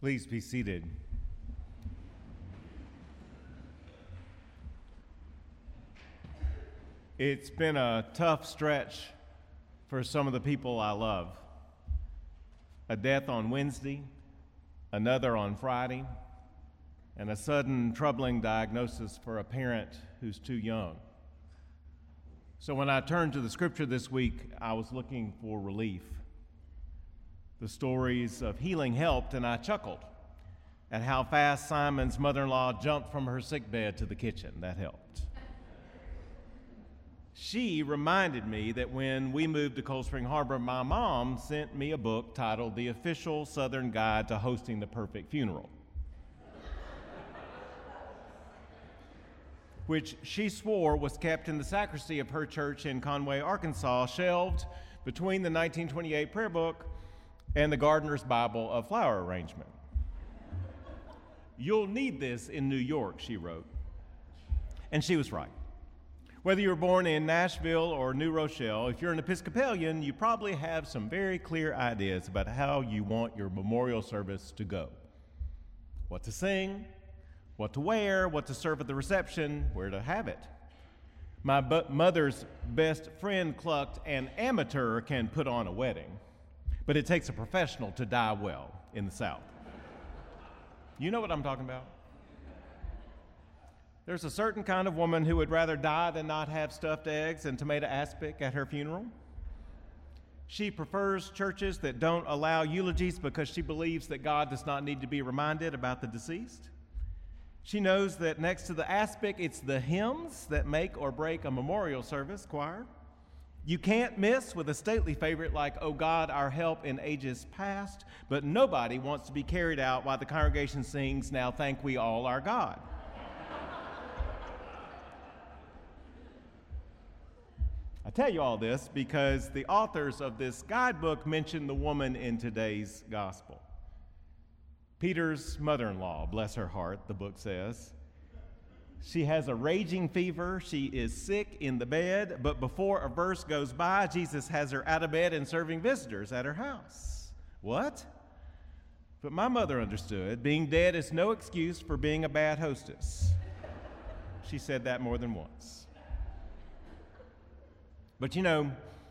Please be seated. It's been a tough stretch for some of the people I love. A death on Wednesday, another on Friday, and a sudden troubling diagnosis for a parent who's too young. So when I turned to the scripture this week, I was looking for relief. The stories of healing helped, and I chuckled at how fast Simon's mother-in-law jumped from her sickbed to the kitchen. That helped. She reminded me that when we moved to Cold Spring Harbor, my mom sent me a book titled The Official Southern Guide to Hosting the Perfect Funeral, which she swore was kept in the sacristy of her church in Conway, Arkansas, shelved between the 1928 prayer book and the Gardener's Bible of Flower Arrangement. "You'll need this in New York," she wrote. And she was right. Whether you were born in Nashville or New Rochelle, if you're an Episcopalian, you probably have some very clear ideas about how you want your memorial service to go. What to sing, what to wear, what to serve at the reception, where to have it. My mother's best friend clucked, "An amateur can put on a wedding, but it takes a professional to die well" in the South. You know what I'm talking about? There's a certain kind of woman who would rather die than not have stuffed eggs and tomato aspic at her funeral. She prefers churches that don't allow eulogies because she believes that God does not need to be reminded about the deceased. She knows that next to the aspic, it's the hymns that make or break a memorial service choir. You can't miss with a stately favorite like "O God, Our Help in Ages Past," but nobody wants to be carried out while the congregation sings "Now Thank We All Our God." I tell you all this because the authors of this guidebook mention the woman in today's gospel. Peter's mother-in-law, bless her heart, the book says. She has a raging fever. She is sick in the bed, but before a verse goes by, Jesus has her out of bed and serving visitors at her house. What? But my mother understood. Being dead is no excuse for being a bad hostess. She said that more than once. But you know,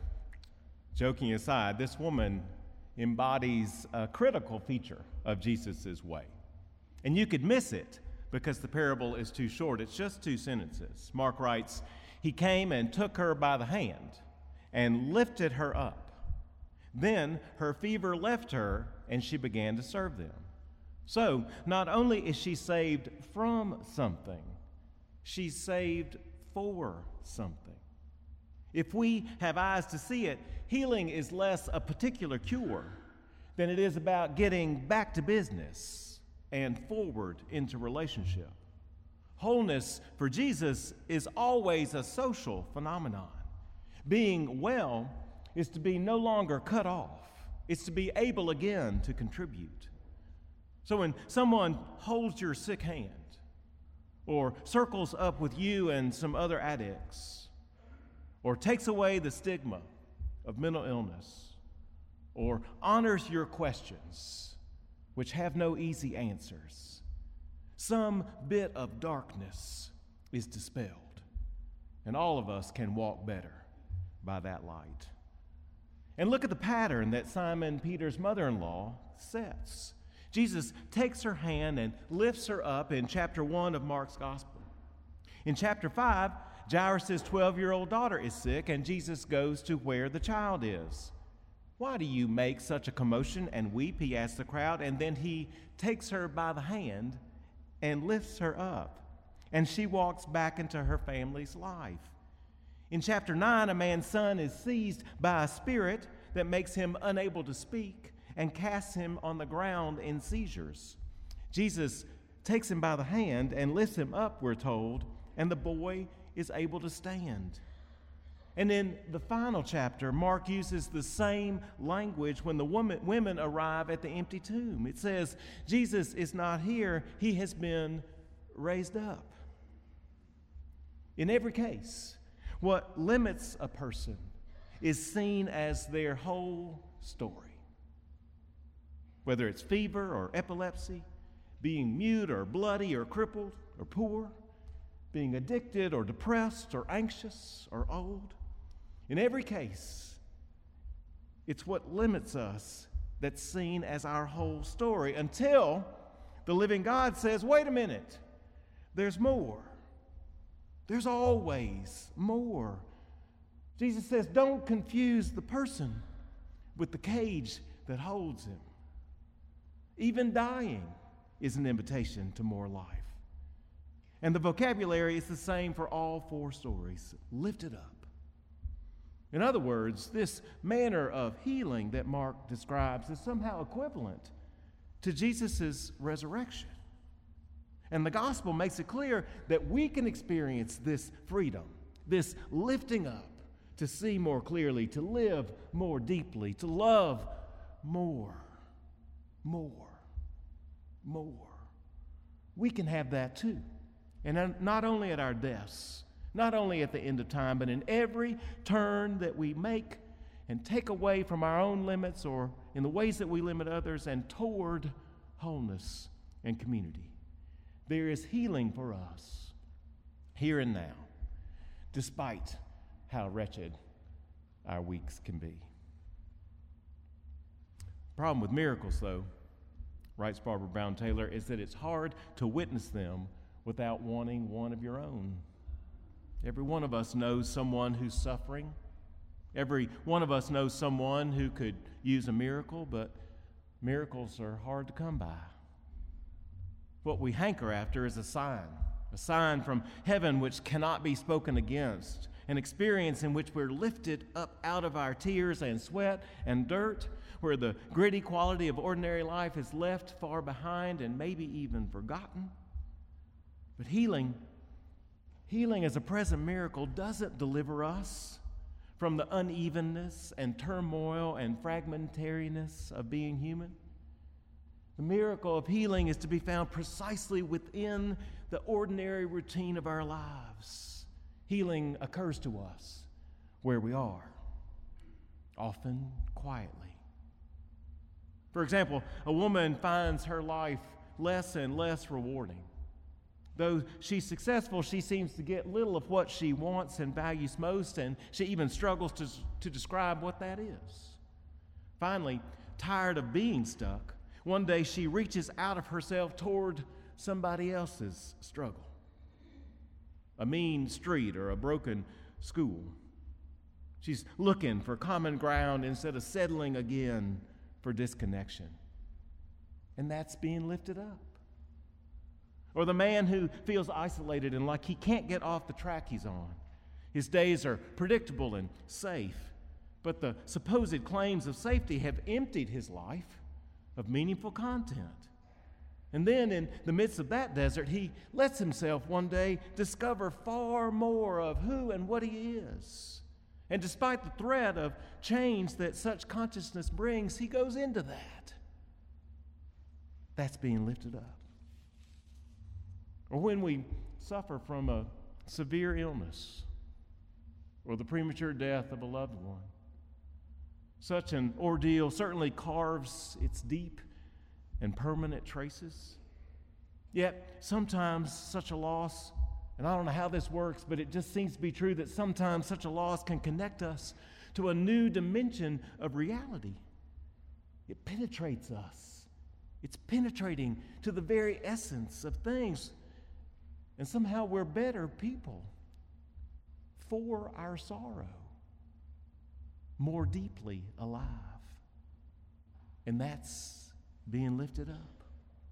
joking aside, this woman embodies a critical feature of Jesus' way. And you could miss it because the parable is too short. It's just 2 sentences. Mark writes, "He came and took her by the hand and lifted her up. Then her fever left her and she began to serve them." So not only is she saved from something, she's saved for something. If we have eyes to see it, healing is less a particular cure than it is about getting back to business and forward into relationship. Wholeness for Jesus is always a social phenomenon. Being well is to be no longer cut off. It's to be able again to contribute. So when someone holds your sick hand or circles up with you and some other addicts or takes away the stigma of mental illness or honors your questions, which have no easy answers, some bit of darkness is dispelled, and all of us can walk better by that light. And look at the pattern that Simon Peter's mother-in-law sets. Jesus takes her hand and lifts her up in chapter 1 of Mark's gospel. In chapter 5, Jairus' 12-year-old daughter is sick, and Jesus goes to where the child is. "Why do you make such a commotion and weep?" he asks the crowd, and then he takes her by the hand and lifts her up, and she walks back into her family's life. In chapter 9, a man's son is seized by a spirit that makes him unable to speak and casts him on the ground in seizures. Jesus takes him by the hand and lifts him up, we're told, and the boy is able to stand. And in the final chapter, Mark uses the same language when the women arrive at the empty tomb. It says, Jesus is not here, he has been raised up. In every case, what limits a person is seen as their whole story. whether it's fever or epilepsy, being mute or bloody or crippled or poor, being addicted or depressed or anxious or old. In every case, it's what limits us that's seen as our whole story until the living God says, wait a minute, there's more. There's always more. Jesus says, don't confuse the person with the cage that holds him. Even dying is an invitation to more life. And the vocabulary is the same for all four stories. Lift it up. In other words, this manner of healing that Mark describes is somehow equivalent to Jesus' resurrection. And the gospel makes it clear that we can experience this freedom, this lifting up to see more clearly, to live more deeply, to love more. We can have that too. And not only at our deaths, not only at the end of time, but in every turn that we make and take away from our own limits or in the ways that we limit others and toward wholeness and community. There is healing for us here and now, despite how wretched our weeks can be. The problem with miracles, though, writes Barbara Brown Taylor, is that it's hard to witness them without wanting one of your own. Every one of us knows someone who's suffering. Every one of us knows someone who could use a miracle, but miracles are hard to come by. What we hanker after is a sign from heaven which cannot be spoken against, an experience in which we're lifted up out of our tears and sweat and dirt, where the gritty quality of ordinary life is left far behind and maybe even forgotten. But healing as a present miracle doesn't deliver us from the unevenness and turmoil and fragmentariness of being human. The miracle of healing is to be found precisely within the ordinary routine of our lives. Healing occurs to us where we are, often quietly. For example, a woman finds her life less and less rewarding. Though she's successful, she seems to get little of what she wants and values most, and she even struggles to describe what that is. Finally, tired of being stuck, one day she reaches out of herself toward somebody else's struggle. A mean street or a broken school. She's looking for common ground instead of settling again for disconnection. And that's being lifted up. Or the man who feels isolated and like he can't get off the track he's on. His days are predictable and safe, but the supposed claims of safety have emptied his life of meaningful content. And then in the midst of that desert, he lets himself one day discover far more of who and what he is. And despite the threat of change that such consciousness brings, he goes into that. That's being lifted up. Or when we suffer from a severe illness or the premature death of a loved one. Such an ordeal certainly carves its deep and permanent traces. Yet sometimes such a loss, and I don't know how this works, but it just seems to be true that sometimes such a loss can connect us to a new dimension of reality. It penetrates us. It's penetrating to the very essence of things. And somehow we're better people for our sorrow, more deeply alive. And that's being lifted up.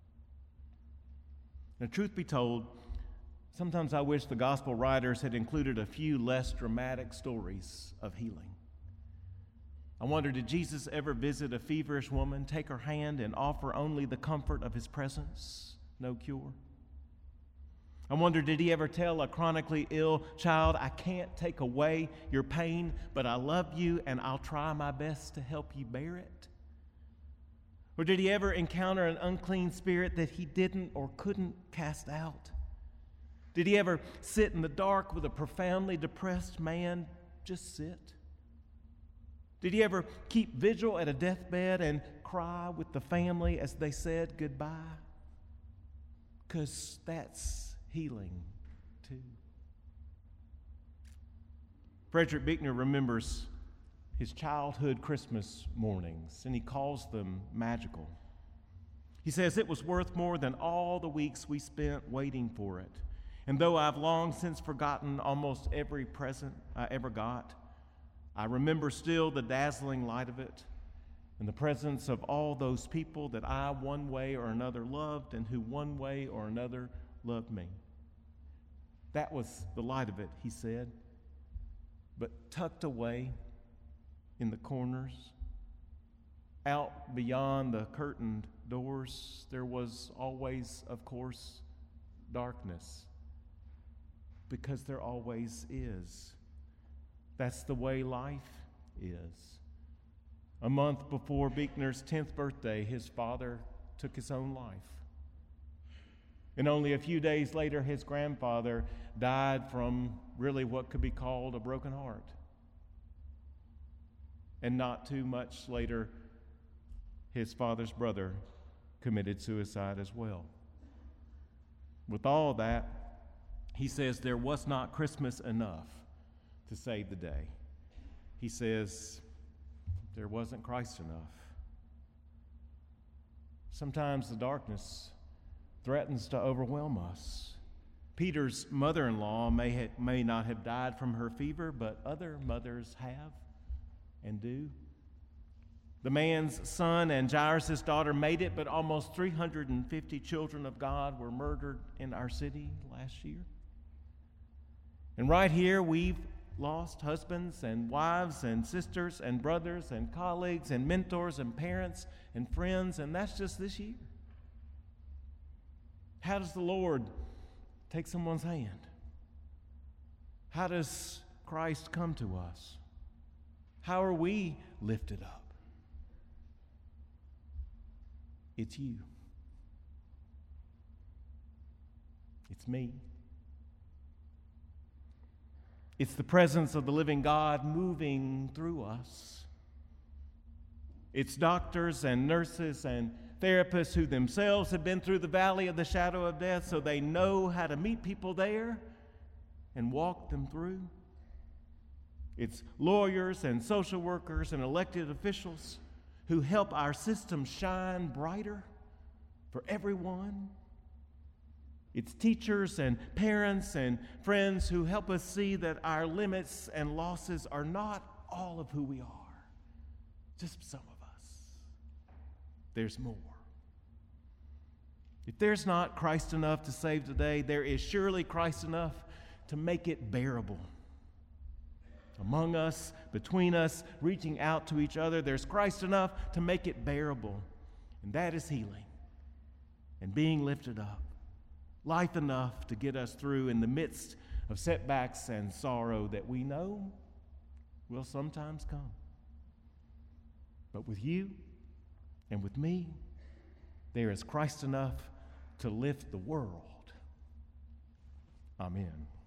Now, truth be told, sometimes I wish the gospel writers had included a few less dramatic stories of healing. I wonder, did Jesus ever visit a feverish woman, take her hand, and offer only the comfort of his presence, no cure? I wonder, did he ever tell a chronically ill child, I can't take away your pain, but I love you and I'll try my best to help you bear it? Or did he ever encounter an unclean spirit that he didn't or couldn't cast out? Did he ever sit in the dark with a profoundly depressed man? Just sit. Did he ever keep vigil at a deathbed and cry with the family as they said goodbye? Because that's healing too. Frederick Buechner remembers his childhood Christmas mornings, and he calls them magical. He says, "It was worth more than all the weeks we spent waiting for it. And though I've long since forgotten almost every present I ever got, I remember still the dazzling light of it and the presence of all those people that I one way or another loved and who one way or another loved me." That was the light of it, he said. But tucked away in the corners, out beyond the curtained doors, there was always, of course, darkness. Because there always is. That's the way life is. A month before Buechner's 10th birthday, his father took his own life. And only a few days later, his grandfather died from really what could be called a broken heart. And not too much later, his father's brother committed suicide as well. With all that, he says there was not Christmas enough to save the day. He says there wasn't Christ enough. Sometimes the darkness threatens to overwhelm us. Peter's mother-in-law may not have died from her fever, but other mothers have and do. The man's son and Jairus' daughter made it, but almost 350 children of God were murdered in our city last year. And right here, we've lost husbands and wives and sisters and brothers and colleagues and mentors and parents and friends, and that's just this year. How does the Lord take someone's hand? How does Christ come to us? How are we lifted up? It's you. It's me. It's the presence of the living God moving through us. It's doctors and nurses and therapists who themselves have been through the valley of the shadow of death, so they know how to meet people there and walk them through. It's lawyers and social workers and elected officials who help our system shine brighter for everyone. It's teachers and parents and friends who help us see that our limits and losses are not all of who we are, just some of us. There's more. If there's not Christ enough to save today, there is surely Christ enough to make it bearable. Among us, between us, reaching out to each other, there's Christ enough to make it bearable. And that is healing and being lifted up. Life enough to get us through in the midst of setbacks and sorrow that we know will sometimes come. But with you and with me, there is Christ enough to lift the world. Amen.